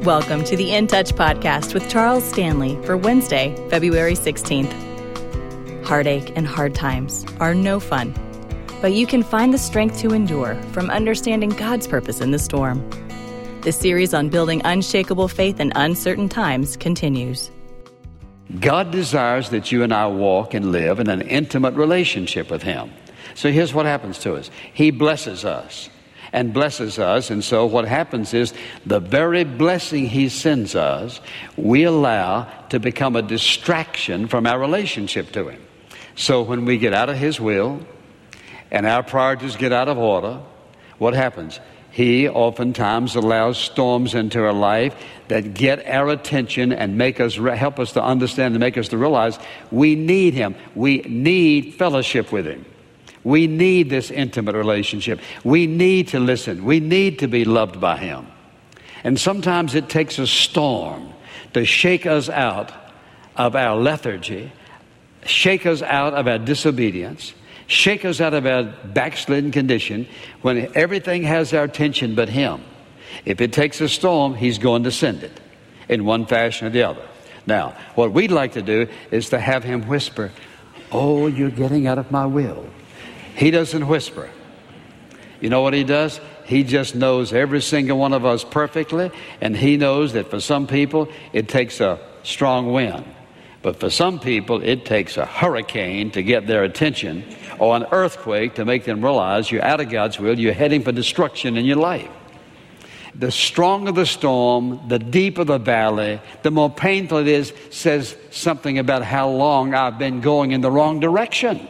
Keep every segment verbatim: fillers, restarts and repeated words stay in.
Welcome to the In Touch podcast with Charles Stanley for Wednesday, February sixteenth. Heartache and hard times are no fun, but you can find the strength to endure from understanding God's purpose in the storm. The series on building unshakable faith in uncertain times continues. God desires that you and I walk and live in an intimate relationship with Him. So here's what happens to us. He blesses us and blesses us. And so what happens is the very blessing He sends us, we allow to become a distraction from our relationship to Him. So when we get out of His will and our priorities get out of order, what happens? He oftentimes allows storms into our life that get our attention and make us re- help us to understand and make us to realize we need Him. We need fellowship with Him. We need this intimate relationship. We need to listen. We need to be loved by Him. And sometimes it takes a storm to shake us out of our lethargy, shake us out of our disobedience, shake us out of our backslidden condition when everything has our attention but Him. If it takes a storm, He's going to send it in one fashion or the other. Now, what we'd like to do is to have Him whisper, "Oh, you're getting out of my will." He doesn't whisper. You know what He does? He just knows every single one of us perfectly, and He knows that for some people it takes a strong wind. But for some people, it takes a hurricane to get their attention, or an earthquake to make them realize you're out of God's will, you're heading for destruction in your life. The stronger the storm, the deeper the valley, the more painful it is, says something about how long I've been going in the wrong direction.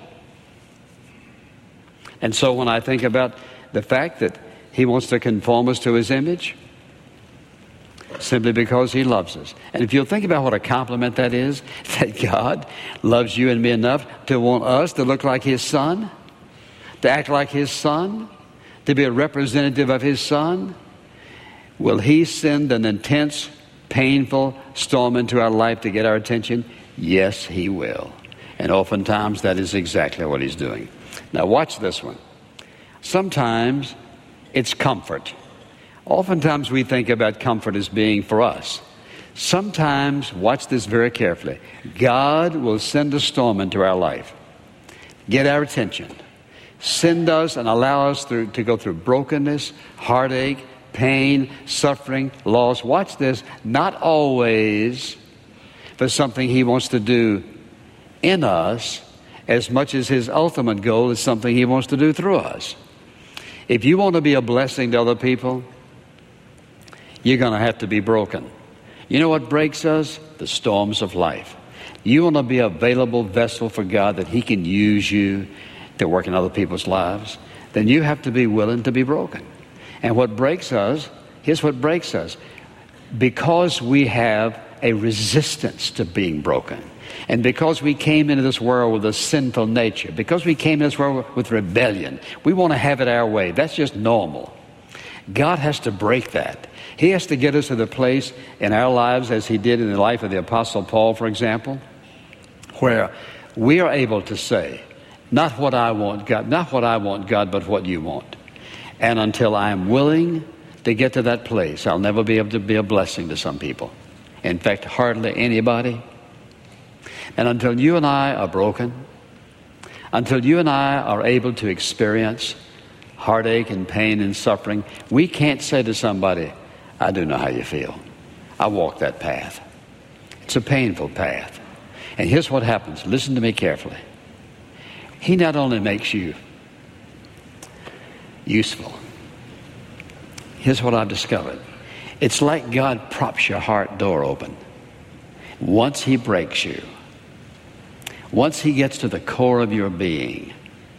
And so when I think about the fact that He wants to conform us to His image, simply because He loves us. And if you'll think about what a compliment that is, that God loves you and me enough to want us to look like His Son, to act like His Son, to be a representative of His Son, will He send an intense, painful storm into our life to get our attention? Yes, He will. And oftentimes that is exactly what He's doing. Now watch this one. Sometimes it's comfort. Oftentimes we think about comfort as being for us. Sometimes, watch this very carefully, God will send a storm into our life, get our attention, send us and allow us through, to go through brokenness, heartache, pain, suffering, loss. Watch this, not always for something He wants to do in us as much as His ultimate goal is something He wants to do through us. If you want to be a blessing to other people, you're going to have to be broken. You know what breaks us? The storms of life. You want to be an available vessel for God that He can use you to work in other people's lives, then you have to be willing to be broken. And what breaks us, here's what breaks us. Because we have a resistance to being broken, and because we came into this world with a sinful nature, because we came into this world with rebellion, we want to have it our way. That's just normal. God has to break that. He has to get us to the place in our lives, as He did in the life of the Apostle Paul, for example, where we are able to say, not what I want, God, not what I want, God, but what You want. And until I am willing to get to that place, I'll never be able to be a blessing to some people. In fact, hardly anybody. And until you and I are broken, until you and I are able to experience heartache and pain and suffering, we can't say to somebody, I do know how you feel. I walk that path. It's a painful path. And here's what happens. Listen to me carefully. He not only makes you useful. Here's what I've discovered. It's like God props your heart door open. Once He breaks you, once He gets to the core of your being,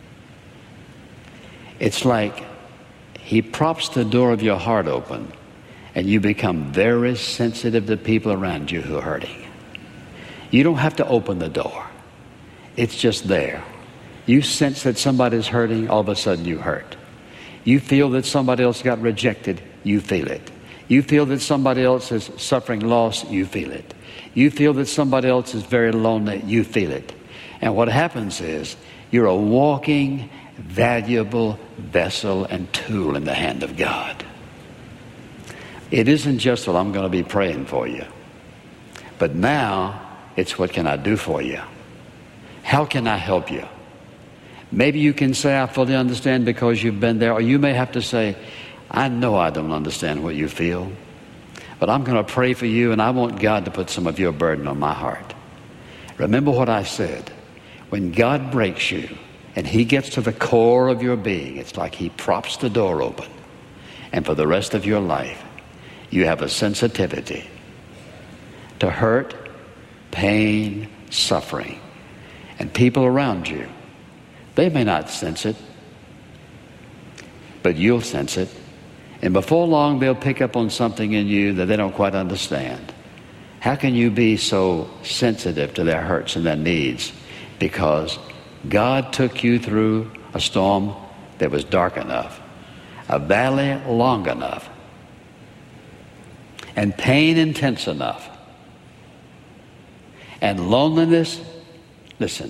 it's like He props the door of your heart open, and you become very sensitive to people around you who are hurting. You don't have to open the door. It's just there. You sense that somebody's hurting, all of a sudden you hurt. You feel that somebody else got rejected, you feel it. You feel that somebody else is suffering loss, you feel it. You feel that somebody else is very lonely, you feel it. And what happens is you're a walking, valuable vessel and tool in the hand of God. It isn't just, well, I'm going to be praying for you. But now, it's what can I do for you? How can I help you? Maybe you can say, I fully understand because you've been there. Or you may have to say, I know I don't understand what you feel, but I'm going to pray for you, and I want God to put some of your burden on my heart. Remember what I said. When God breaks you and he gets to the core of your being, it's like he props the door open. And for the rest of your life, you have a sensitivity to hurt, pain, suffering. And people around you, they may not sense it, but you'll sense it. And before long, they'll pick up on something in you that they don't quite understand. How can you be so sensitive to their hurts and their needs? Because God took you through a storm that was dark enough, a valley long enough, and pain intense enough, and loneliness, listen,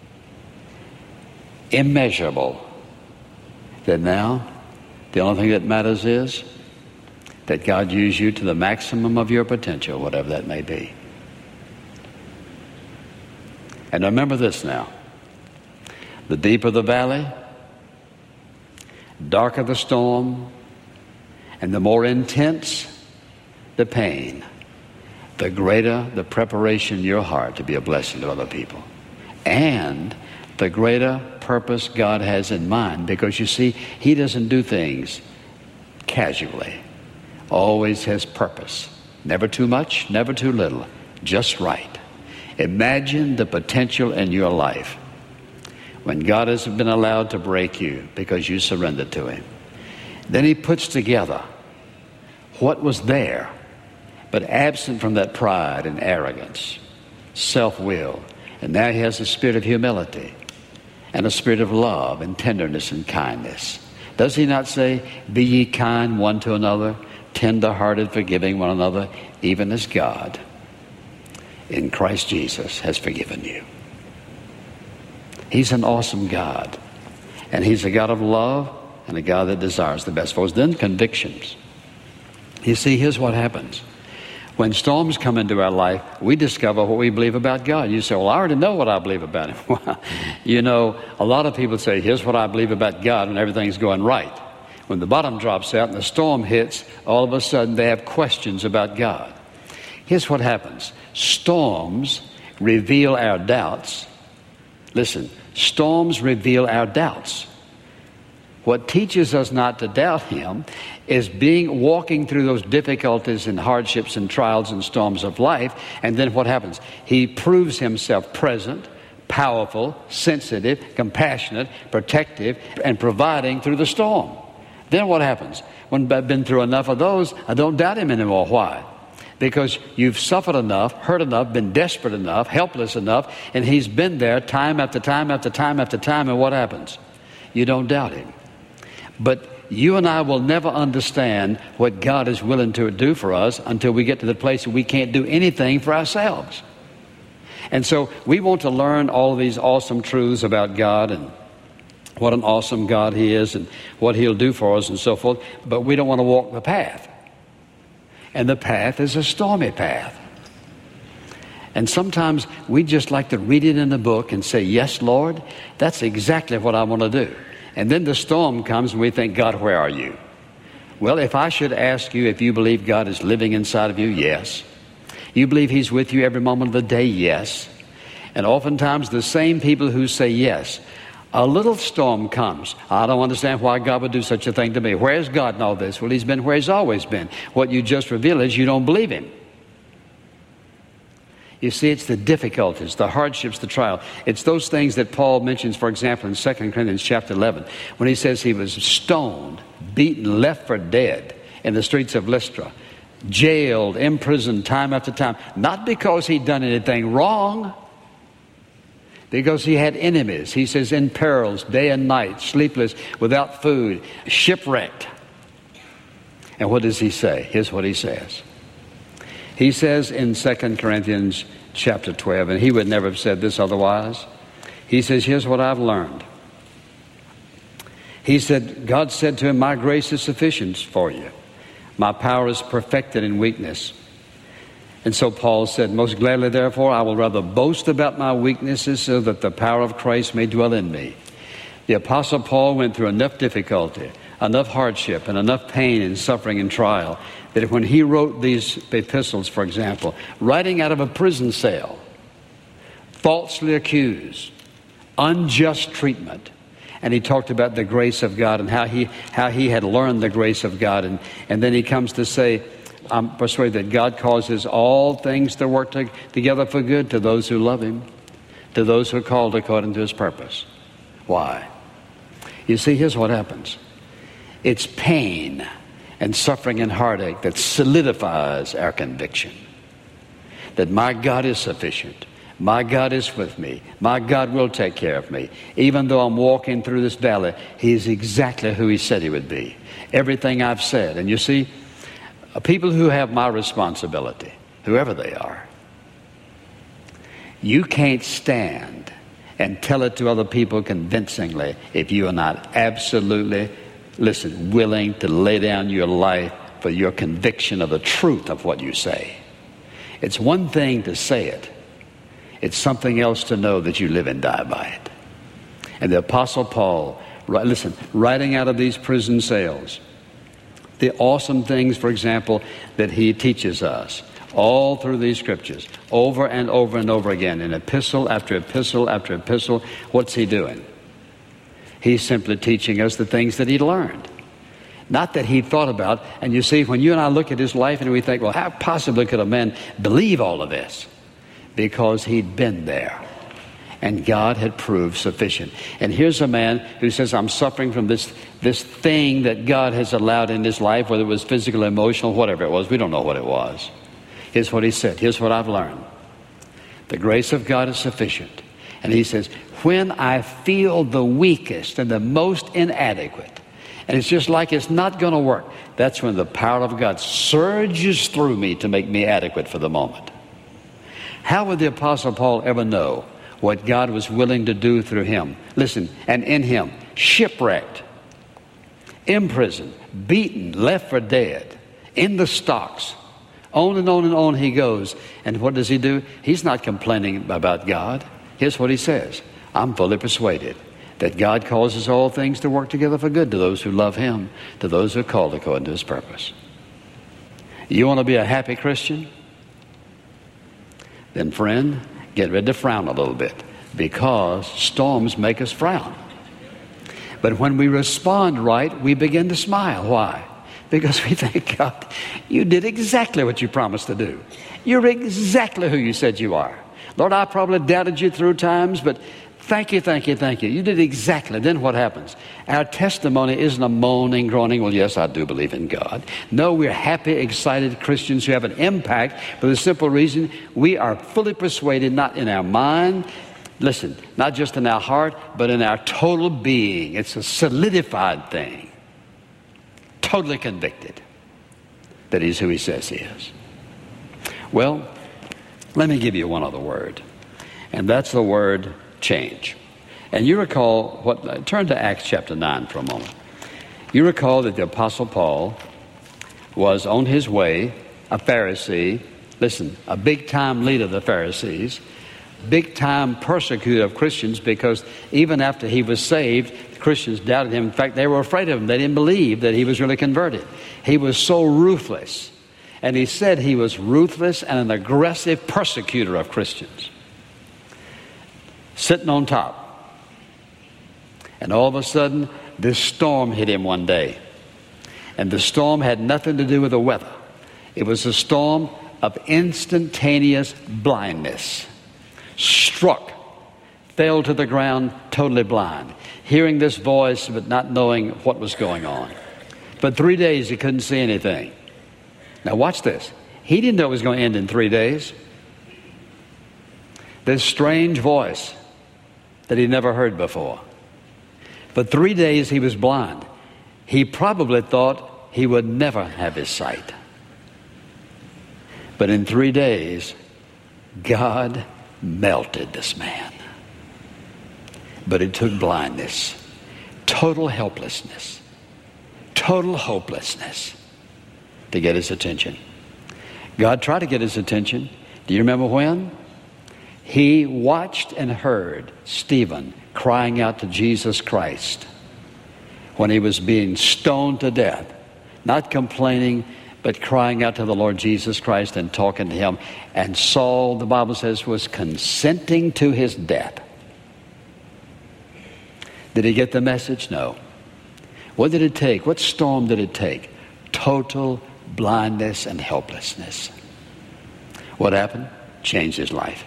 immeasurable, that now the only thing that matters is that God use you to the maximum of your potential, whatever that may be. And remember this now. The deeper the valley, darker the storm, and the more intense the pain, the greater the preparation in your heart to be a blessing to other people. And the greater purpose God has in mind, because you see, he doesn't do things casually. Always has purpose. Never too much, never too little, just right. Imagine the potential in your life when God has been allowed to break you because you surrendered to him. Then he puts together what was there, but absent from that pride and arrogance, self-will. And now he has a spirit of humility and a spirit of love and tenderness and kindness. Does he not say, be ye kind one to another, tender-hearted, forgiving one another, even as God in Christ Jesus has forgiven you? He's an awesome God. And he's a God of love and a God that desires the best for us. Then convictions. You see, here's what happens. When storms come into our life, we discover what we believe about God. You say, well, I already know what I believe about him. You know, a lot of people say, here's what I believe about God when everything's going right. When the bottom drops out and the storm hits, all of a sudden they have questions about God. Here's what happens. Storms reveal our doubts. Listen, storms reveal our doubts. What teaches us not to doubt him is being walking through those difficulties and hardships and trials and storms of life. And then what happens? He proves himself present, powerful, sensitive, compassionate, protective, and providing through the storm. Then what happens? When I've been through enough of those, I don't doubt him anymore. Why? Because you've suffered enough, hurt enough, been desperate enough, helpless enough, and he's been there time after time after time after time, and what happens? You don't doubt him. But you and I will never understand what God is willing to do for us until we get to the place where we can't do anything for ourselves. And so we want to learn all of these awesome truths about God and what an awesome God he is and what he'll do for us and so forth, but we don't want to walk the path. And the path is a stormy path. And sometimes we just like to read it in the book and say, yes, Lord, that's exactly what I want to do. And then the storm comes and we think, God, where are you? Well, if I should ask you if you believe God is living inside of you, yes. You believe he's with you every moment of the day, yes. And oftentimes the same people who say yes, a little storm comes. I don't understand why God would do such a thing to me. Where's God in all this? Well, he's been where he's always been. What you just revealed is you don't believe him. You see, it's the difficulties, the hardships, the trial. It's those things that Paul mentions, for example, in Second Corinthians chapter eleven, when he says he was stoned, beaten, left for dead in the streets of Lystra, jailed, imprisoned time after time, not because he'd done anything wrong, because he had enemies. He says, in perils, day and night, sleepless, without food, shipwrecked. And what does he say? Here's what he says. He says in Second Corinthians chapter twelve, and he would never have said this otherwise. He says, here's what I've learned. He said, God said to him, my grace is sufficient for you. My power is perfected in weakness. And so Paul said, most gladly, therefore, I will rather boast about my weaknesses so that the power of Christ may dwell in me. The Apostle Paul went through enough difficulty, enough hardship, and enough pain and suffering and trial that when he wrote these epistles, for example, writing out of a prison cell, falsely accused, unjust treatment, and he talked about the grace of God and how he how he had learned the grace of God. And, and then he comes to say, I'm persuaded that God causes all things to work to, together for good to those who love him, to those who are called according to his purpose. Why? You see, here's what happens. It's pain and suffering and heartache that solidifies our conviction that my God is sufficient. My God is with me. My God will take care of me. Even though I'm walking through this valley, he's exactly who he said he would be. Everything I've said. And you see, people who have my responsibility, whoever they are, you can't stand and tell it to other people convincingly if you are not absolutely, listen, willing to lay down your life for your conviction of the truth of what you say. It's one thing to say it. It's something else to know that you live and die by it. And the Apostle Paul, listen, writing out of these prison cells, the awesome things, for example, that he teaches us all through these scriptures, over and over and over again, in epistle after epistle after epistle, what's he doing? He's simply teaching us the things that he learned. Not that he thought about. And you see, when you and I look at his life and we think, well, how possibly could a man believe all of this? Because he'd been there. And God had proved sufficient. And here's a man who says, I'm suffering from this, this thing that God has allowed in his life, whether it was physical, emotional, whatever it was. We don't know what it was. Here's what he said. Here's what I've learned. The grace of God is sufficient. And he says, when I feel the weakest and the most inadequate, and it's just like it's not going to work, that's when the power of God surges through me to make me adequate for the moment. How would the Apostle Paul ever know what God was willing to do through him? Listen, and in him, shipwrecked, imprisoned, beaten, left for dead, in the stocks. On and on and on he goes. And what does he do? He's not complaining about God. Here's what he says. I'm fully persuaded that God causes all things to work together for good to those who love him, to those who are called according to his purpose. You want to be a happy Christian? Then, friend, get ready to frown a little bit, because storms make us frown. But when we respond right, we begin to smile. Why? Because we think, God, you did exactly what you promised to do. You're exactly who you said you are. Lord, I probably doubted you through times, but thank you, thank you, thank you. You did exactly. Then what happens? Our testimony isn't a moaning, groaning, well, yes, I do believe in God. No, we're happy, excited Christians who have an impact for the simple reason we are fully persuaded, not in our mind, listen, not just in our heart, but in our total being. It's a solidified thing. Totally convicted that he's who he says he is. Well, let me give you one other word, and that's the word change. And you recall what, turn to Acts chapter nine for a moment. You recall that the Apostle Paul was on his way, a Pharisee, listen, a big-time leader of the Pharisees, big-time persecutor of Christians, because even after he was saved, Christians doubted him. In fact, they were afraid of him. They didn't believe that he was really converted. He was so ruthless. And he said he was ruthless and an aggressive persecutor of Christians. Sitting on top. And all of a sudden, this storm hit him one day. And the storm had nothing to do with the weather. It was a storm of instantaneous blindness. Struck. Fell to the ground totally blind. Hearing this voice but not knowing what was going on. For three days he couldn't see anything. Now watch this. He didn't know it was going to end in three days. This strange voice that he never heard before. For three days he was blind. He probably thought he would never have his sight. But in three days, God melted this man. But it took blindness, total helplessness, total hopelessness to get his attention. God tried to get his attention. Do you remember when? He watched and heard Stephen crying out to Jesus Christ when he was being stoned to death, not complaining, but crying out to the Lord Jesus Christ and talking to him. And Saul, the Bible says, was consenting to his death. Did he get the message? No. What did it take? What storm did it take? Total blindness and helplessness. What happened? Changed his life.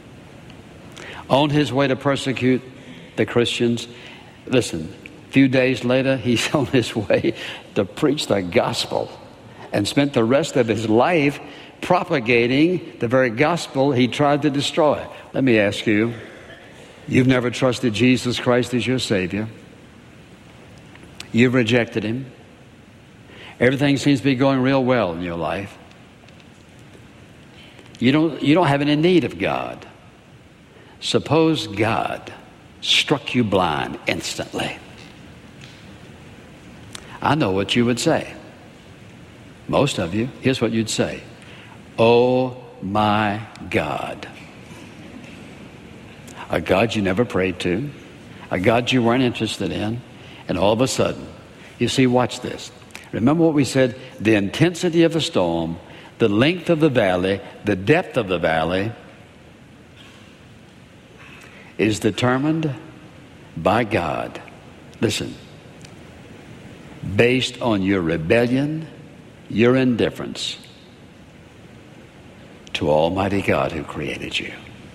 On his way to persecute the Christians, listen, a few days later, he's on his way to preach the gospel and spent the rest of his life propagating the very gospel he tried to destroy. Let me ask you, you've never trusted Jesus Christ as your Savior. You've rejected him. Everything seems to be going real well in your life. You don't, you don't have any need of God. Suppose God struck you blind instantly. I know what you would say. Most of you, here's what you'd say. Oh my God. A God you never prayed to, a God you weren't interested in, and all of a sudden, you see, watch this. Remember what we said, the intensity of the storm, the length of the valley, the depth of the valley is determined by God. Listen, based on your rebellion, your indifference to Almighty God who created you.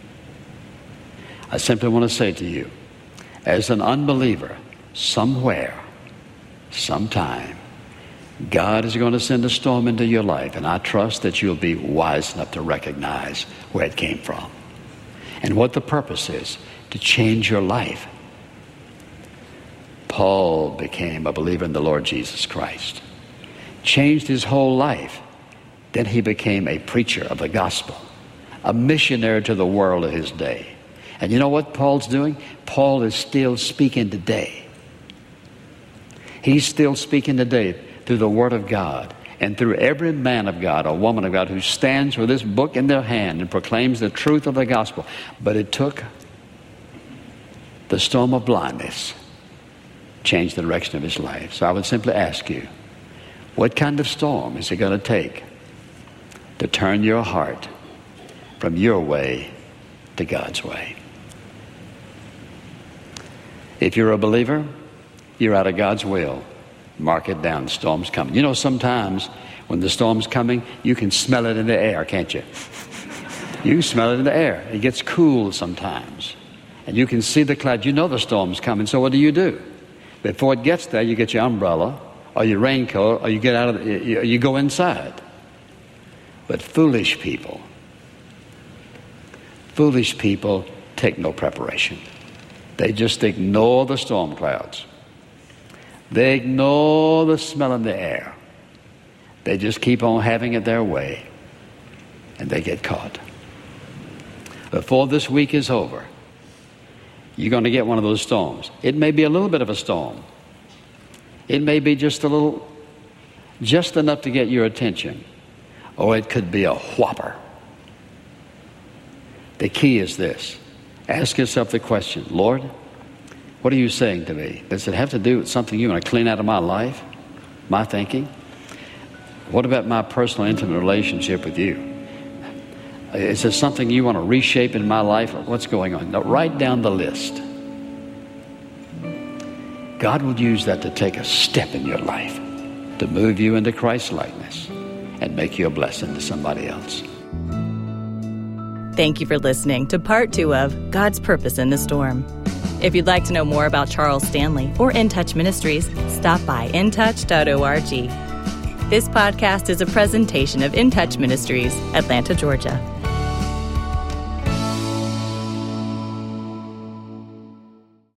I simply want to say to you, as an unbeliever, somewhere, sometime, God is going to send a storm into your life, and I trust that you'll be wise enough to recognize where it came from and what the purpose is, to change your life. Paul became a believer in the Lord Jesus Christ, changed his whole life. Then he became a preacher of the gospel, a missionary to the world of his day. And you know what Paul's doing? Paul is still speaking today. He's still speaking today through the Word of God and through every man of God or woman of God who stands with this book in their hand and proclaims the truth of the gospel. But it took the storm of blindness, changed the direction of his life. So I would simply ask you, what kind of storm is it going to take to turn your heart from your way to God's way? If you're a believer, you're out of God's will. Mark it down. The storm's coming. You know, sometimes when the storm's coming, you can smell it in the air, can't you? You can smell it in the air. It gets cool sometimes. And you can see the cloud. You know the storm's coming. So what do you do? Before it gets there, you get your umbrella or your raincoat, or you get out of the, you, you go inside. But foolish people, foolish people take no preparation. They just ignore the storm clouds. They ignore the smell in the air. They just keep on having it their way, and they get caught. Before this week is over, you're going to get one of those storms. It may be a little bit of a storm. It may be just a little, just enough to get your attention. Or it could be a whopper. The key is this. Ask yourself the question, Lord, what are you saying to me? Does it have to do with something you want to clean out of my life, my thinking? What about my personal, intimate relationship with you? Is there something you want to reshape in my life? What's going on? Now, write down the list. God would use that to take a step in your life, to move you into Christ's likeness and make you a blessing to somebody else. Thank you for listening to part two of God's Purpose in the Storm. If you'd like to know more about Charles Stanley or In Touch Ministries, stop by in touch dot org. This podcast is a presentation of In Touch Ministries, Atlanta, Georgia.